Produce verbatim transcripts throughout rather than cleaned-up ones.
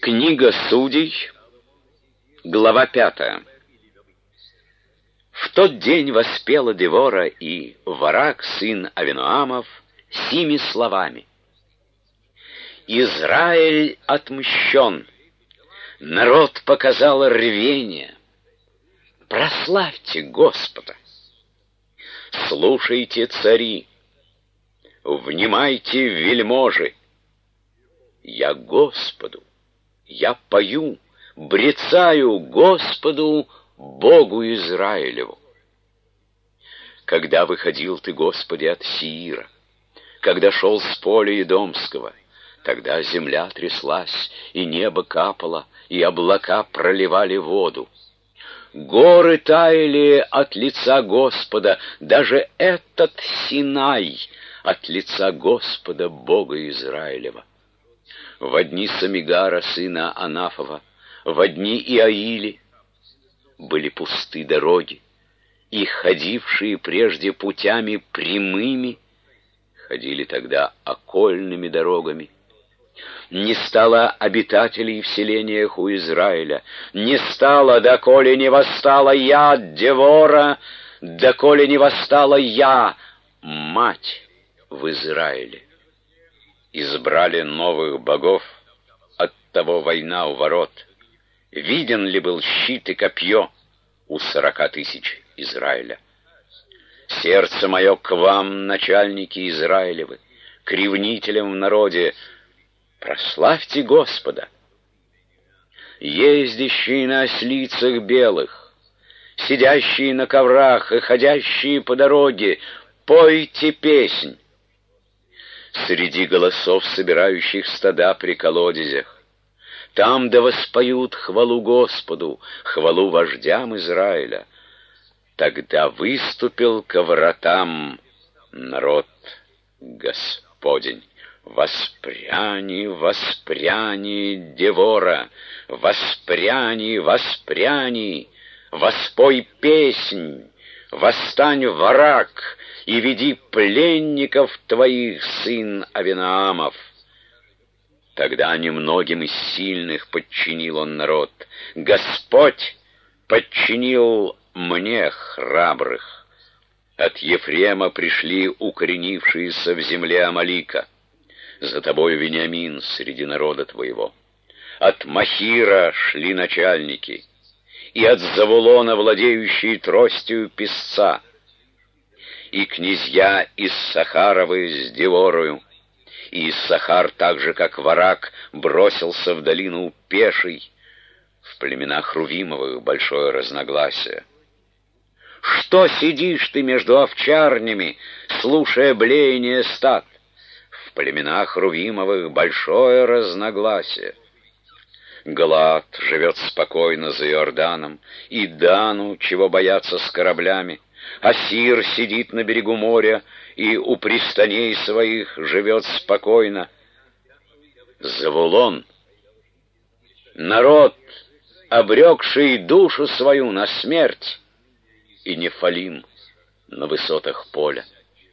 Книга Судей, глава пятая. В тот день воспела Девора и Варак, сын Авинуамов, сими словами: «Израиль отмщен, народ показал рвение. Прославьте Господа! Слушайте, цари, внимайте, вельможи! Я Господу, я пою, брецаю Господу, Богу Израилеву. Когда выходил ты, Господи, от Сиира, когда шел с поля Едомского, тогда земля тряслась, и небо капало, и облака проливали воду. Горы таяли от лица Господа, даже этот Синай от лица Господа, Бога Израилева. Во дни Самигара, сына Анафова, во дни Иаили были пусты дороги, и ходившие прежде путями прямыми ходили тогда окольными дорогами. Не стало обитателей в селениях у Израиля, не стало, доколе не восстала я, Девора, доколе не восстала я, мать в Израиле. Избрали новых богов, оттого война у ворот. Виден ли был щит и копье у сорока тысяч Израиля? Сердце мое к вам, начальники Израилевы, к ревнителям в народе, прославьте Господа. Ездящие на ослицах белых, сидящие на коврах и ходящие по дороге, пойте песнь. Среди голосов, собирающих стада при колодезях, там да воспоют хвалу Господу, хвалу вождям Израиля. Тогда выступил ко вратам народ Господень. Воспряни, воспряни, Девора, воспряни, воспряни, воспой песнь, восстань, Варак, и веди пленников твоих, сын Авинаамов. Тогда немногим из сильных подчинил он народ. Господь подчинил мне храбрых. От Ефрема пришли укоренившиеся в земле Амалика. За тобой, Вениамин, среди народа твоего. От Махира шли начальники, и от Завулона владеющие тростью песца, и князья из Сахаровы с Деворою, и Иссахар, так же, как Варак, бросился в долину пеший. В племенах Рувимовых большое разногласие. Что сидишь ты между овчарнями, слушая блеяние стад? В племенах Рувимовых большое разногласие. Галаад живет спокойно за Иорданом, и Дану, чего бояться с кораблями. Ассир сидит на берегу моря и у пристаней своих живет спокойно. Завулон — народ, обрекший душу свою на смерть, и Нефалим на высотах поля.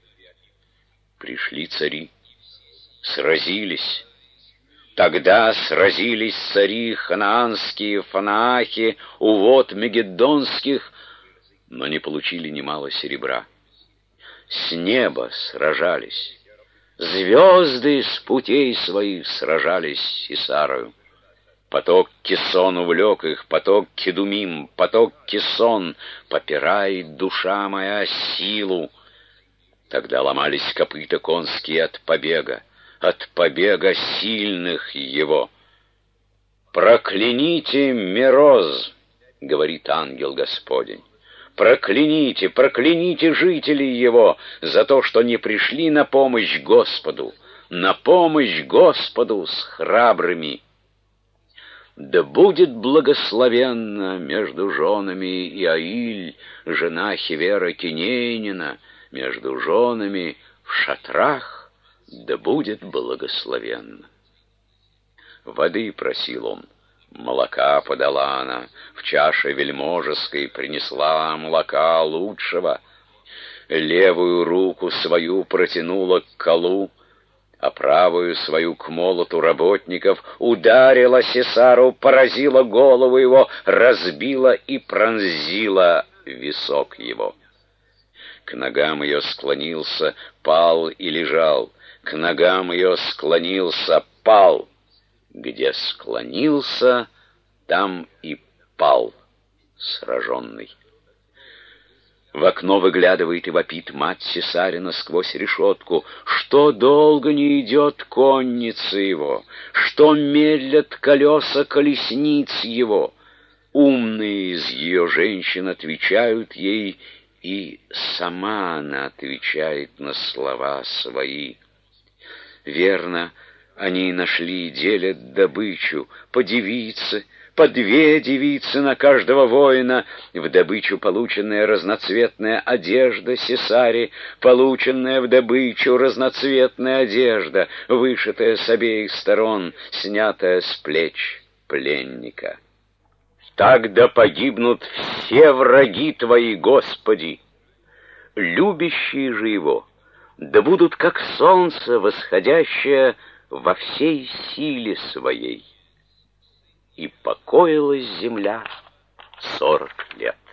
Пришли цари, сразились. Тогда сразились цари ханаанские, фанаахи, у вод мегеддонских, но не получили немало серебра. С неба сражались, звезды с путей своих сражались с Сисарою. Поток Кисон увлек их, поток Кедумим, поток Кисон, попирает душа моя силу. Тогда ломались копыта конские от побега, от побега сильных его. «Прокляните Мероз», — говорит ангел Господень, «прокляните, прокляните жителей его за то, что не пришли на помощь Господу, на помощь Господу с храбрыми. Да будет благословенна между женами Иаиль, жена Хевера Кинейнина, между женами в шатрах, да будет благословенна». Воды просил он, молока подала она, в чаше вельможеской принесла молока лучшего, левую руку свою протянула к колу, а правую свою к молоту работников ударила Сесару, поразила голову его, разбила и пронзила висок его. К ногам ее склонился, пал и лежал, к ногам ее склонился, пал. Где склонился, там и пал сраженный. В окно выглядывает и вопит мать Сесарина сквозь решетку, что долго не идет конница его, что медлят колеса колесниц его. Умные из ее женщин отвечают ей, и сама она отвечает на слова свои. Верно, они нашли и делят добычу по девице, по две девицы на каждого воина, в добычу полученная разноцветная одежда Сесаре, полученная в добычу разноцветная одежда, вышитая с обеих сторон, снятая с плеч пленника. Так да погибнут все враги твои, Господи, любящие же его, да будут как солнце, восходящее во всей силе своей. И покоилась земля сорок лет.